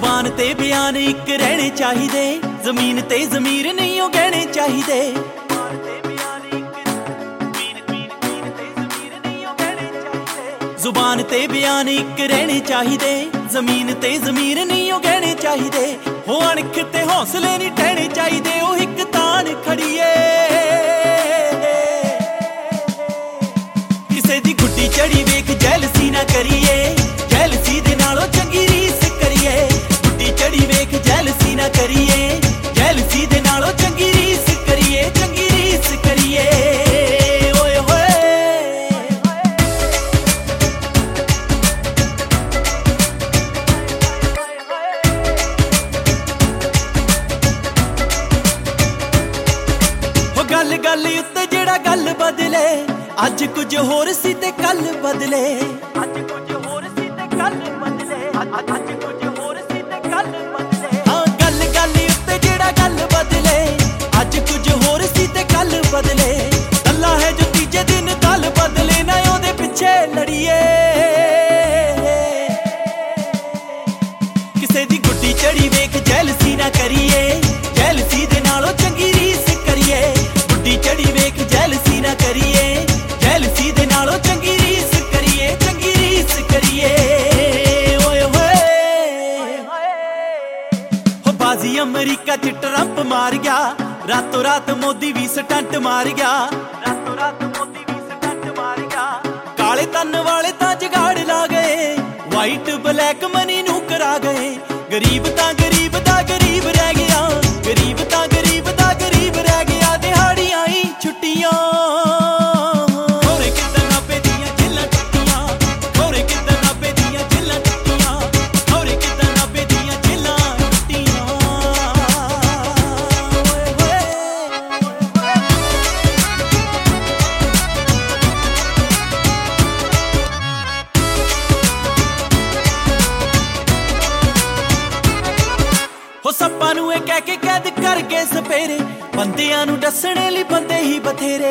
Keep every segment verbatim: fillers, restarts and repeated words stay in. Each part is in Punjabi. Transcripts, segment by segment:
ਜ਼ੁਬਾਨ ਤੇ ਬਿਆਨ ਇੱਕ ਰਹਿਣੇ ਚਾਹੀਦੇ, ਜ਼ਮੀਨ ਤੇ ਜ਼ਮੀਰ ਨਹੀਂ ਉਹ ਗਹਿਣੇ ਚਾਹੀਦੇ। ਜ਼ੁਬਾਨ ਤੇ ਬਿਆਨ ਇੱਕ ਰਹਿਣੇ ਚਾਹੀਦੇ, ਜ਼ਮੀਨ ਤੇ ਜ਼ਮੀਰ ਨਹੀਂ ਉਹ ਗਹਿਣੇ ਚਾਹੀਦੇ। ਹੋ ਅਣਖ ਤੇ ਹੌਸਲੇ ਨਹੀਂ ਟਹਿਣੇ ਚਾਹੀਦੇ, ਉਹ ਇੱਕ ਤਾਣ ਖੜੀਏ। ਕਿਸੇ ਦੀ ਗੁੱਡੀ ਚੜੀ ਵੇਖ ਜੈਲਸੀ ਨਾ ਕਰੀਏ, ਜੈਲਸੀ ਦੇ ਨਾਲੋਂ ਚੰਗੀ ਰੀਸ ਕਰੀਏ। ਗੁੱਡੀ ਚੜੀ ਵੇਖ ਜੈਲਸੀ ਨਾ ਕਰੀਏ, ਜੈਲਸੀ ਦੇ ਨਾਲੋਂ ਚੰਗੀ ਰੀਸ ਕਰੀਏ, ਚੰਗੀ ਰੀਸ ਕਰੀਏ। ਓਏ ਹੋਏ ਹੋ ਗੱਲ ਗੱਲ ਉੱਤੇ ਜਿਹੜਾ ਗੱਲ ਬਦਲੇ, ਅੱਜ ਕੁਝ ਹੋਰ ਸੀ ਤੇ ਕੱਲ ਬਦਲੇ। ਅੱਜ ਕੁਝ ਹੋਰ ਸੀ ਤੇ ਕੱਲ ਬਦਲੇ, ਅੱਜ ਕੁਝ ਹੋਰ ਸੀ ਤੇ ਕੱਲ ਬਦਲੇ। ਹਾਂ ਗੱਲ ਗੱਲ ਉੱਤੇ ਜਿਹੜਾ ਗੱਲ ਬਦਲੇ, ਅੱਜ ਕੁਝ ਹੋਰ ਸੀ ਤੇ ਕੱਲ ਬਦਲੇ। ਅੱਲਾ ਹੈ ਜੋ ਤੀਜੇ ਦਿਨ ਕੱਲ ਬਦਲੇ ਨਾ ਉਹਦੇ ਪਿੱਛੇ ਲੜੀਏ। ਕਿਸੇ ਦੀ ਗੁੱਡੀ ਚੜੀ ਵੇਖ ਜੈਲਸੀ ਨਾ ਕਰੀਏ, ਜੈਲਸੀ ਦੇ ਨਾਲੋਂ ਚੰਗੀ ਰੀਸ ਕਰੀਏ। ਗੁੱਡੀ ਚੜੀ ਵੇਖ ਜੈਲਸੀ ਨਾ ਕਰੀਏ, ਜੈਲਸੀ ਦੇ ਨਾਲੋਂ ਚੰਗੀ ਰੀਸ ਕਰੀਏ, ਚੰਗੀ ਰੀਸ ਕਰੀਏ। ਓਏ ਹੋਏ ਹੋ ਬਾਜ਼ੀ ਅਮਰੀਕਾ ਚ ਟਰੰਪ ਮਾਰ ਗਿਆ, ਰਾਤੋਂ ਰਾਤ ਮੋਦੀ ਵੀ ਸਟੰਟ ਮਾਰ ਗਿਆ। ਰਾਤੋਂ ਰਾਤ ਮੋਦੀ ਵੀ ਸਟੰਟ ਮਾਰ ਗਿਆ। ਕਾਲੇ ਤਨ ਵਾਲੇ ਤਾਂ ਜਗਾੜ ਲਾ ਗਏ, ਵਾਈਟ ਬਲੈਕ ਮਨੀ ਨੂੰ ਕਰਾ ਗਏ। ਗਰੀਬ ਤਾਂ ਗਰੀਬ ਦਾ ਗਰੀਬ ਰਹਿ ਗਿਆ, ਗਰੀਬ ਤਾਂ ਗਰੀਬ ਦਾ ਗਰੀਬ ਰਹਿ ਗਿਆ। ਦਿਹਾੜੀਆਂ ਹੀ ਛੁੱਟੀਆਂ ਹੋ ਸੱਪਾਂ ਨੂੰ ਇਹ ਕਹਿ ਕੇ ਕੈਦ ਕਰ ਗਏ ਸਪੇਰੇ, ਬੰਦਿਆਂ ਨੂੰ ਦੱਸਣੇ ਲਈ ਬੰਦੇ ਹੀ ਬਥੇਰੇ।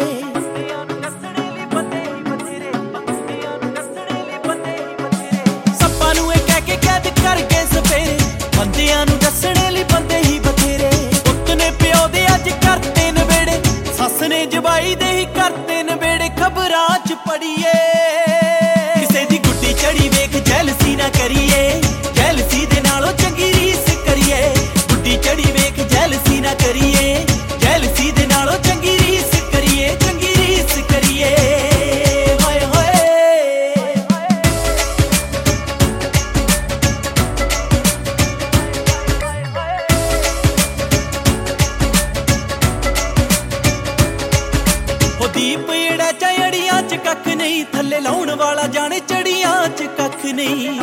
ਸੱਪਾਂ ਨੂੰ ਇਹ ਕਹਿ ਕੇ ਕੈਦ ਕਰ ਗਏ ਸਪੇਰੇ, ਬੰਦਿਆਂ ਨੂੰ ਦੱਸਣੇ ਲਈ ਬੰਦੇ ਹੀ ਬਥੇਰੇ। ਪੁੱਤ ਨੇ ਪਿਓ ਦੇ ਅੱਜ ਕਰਤੇ ਨਵੇੜੇ, ਸੱਸ ਨੇ ਜਵਾਈ ਦੇ ਹੀ ਕਰਤੇ ਨਵੇੜੇ। ਖਬਰਾਂ ਚ ਪੜੀਏ ਕਿਸੇ ਦੀ ਗੁੱਡੀ ਚੜੀ ਵੇਖ ਜੈਲਸੀ ਨਾ ਕਰੀਏ, ਜੈਲਸੀ ਦੇ ਨਾਲੋਂ ਚੰਗੀ ਰੀਸ ਕਰੀਏ। ਗੁੱਡੀ ਚੜੀ ਵੇਖ ਜੈਲਸੀ ਨਾ ਕਰੀਏ, ਜੈਲਸੀ ਦੇ ਨਾਲੋਂ ਚੰਗੀ ਰੀਸ ਕਰੀਏ, ਚੰਗੀ ਰੀਸ ਕਰੀਏ। ਹੋਏ ਹੋਏ ਹੋ ਦੀਪ ਜਿਹੜਾ ਚੜੀਆਂ ਚ ਕੱਖ ਨਹੀਂ, ਥੱਲੇ ਲਾਉਣ ਵਾਲਾ ਜਾਣੇ ਚੜੀਆਂ ਚ ਕੱਖ ਨਹੀਂ।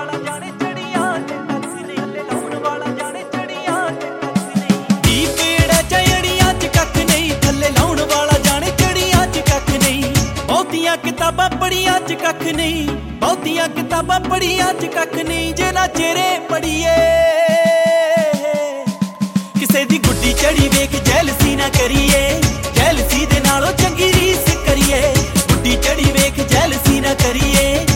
ਬਹੁਤੀਆਂ ਕਿਤਾਬਾਂ ਪੜ੍ਹੀਆਂ ਚ ਕੱਖ ਨਹੀਂ, ਬਹੁਤੀਆਂ ਕਿਤਾਬਾਂ ਪੜ੍ਹੀਆਂ ਚ ਕੱਖ ਨਹੀਂ। ਜੇ ਨਾ ਚਿਹਰੇ ਪੜੀਏ ਕਿਸੇ ਦੀ ਗੁੱਡੀ ਚੜੀ ਵੇਖ ਜੈਲਸੀ ਨਾ ਕਰੀਏ, ਜੈਲਸੀ ਦੇ ਨਾਲੋਂ ਚੰਗੀ ਰੀਸ ਕਰੀਏ। ਗੁੱਡੀ ਚੜੀ ਵੇਖ ਜੈਲਸੀ ਨਾ ਕਰੀਏ,